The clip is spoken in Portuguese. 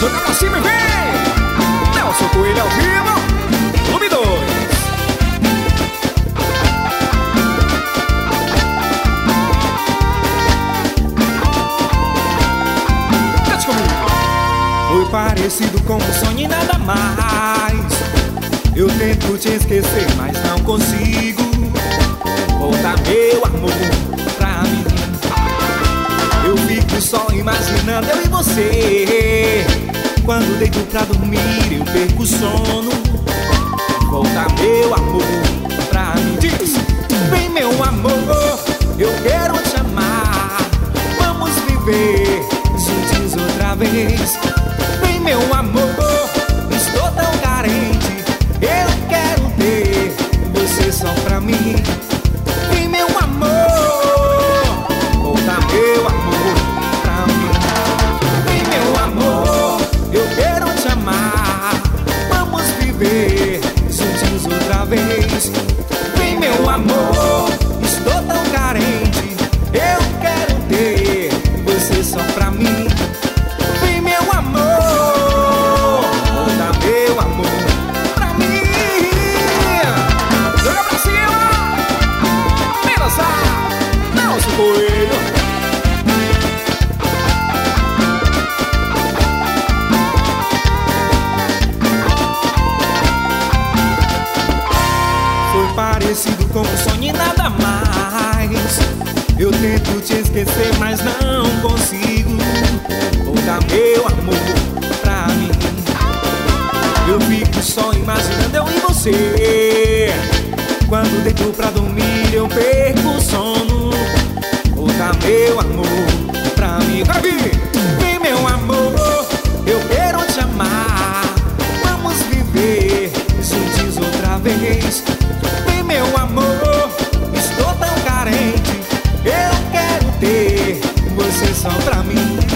Joga pra cima e vem! Nelson Coelho ao vivo, Clube 2. Cante comigo. Foi parecido com um sonho e nada mais. Eu tento te esquecer, mas não consigo. Volta meu amor pra mim. Eu fico só imaginando eu e você. Quando deito pra dormir eu perco o sono. Volta meu amor pra mim. Diz, vem meu amor, eu quero te amar. Vamos viver juntos outra vez. Vem meu amor, estou tão carente. Eu quero ter você só pra mim. Vem meu amor, volta meu amor pra mim. Vem meu amor, eu quero te amar. Vamos viver juntos outra vez. Vem meu amor, estou tão carente. Eu quero ter você só pra mim. Vem meu amor, volta meu amor pra mim. Joga pra cima, vem dançar, Nelson Coelho. Foi parecido com um sonho e nada mais. Eu tento te esquecer, mas não consigo. Volta meu amor pra mim. Eu fico só imaginando eu e você. Quando deito pra dormir eu perco o sono. Volta meu amor pra mim. Vem meu amor, eu quero te amar. Vamos viver juntos outra vez. Vem meu amor, estou tão carente. Eu quero ter você só pra mim.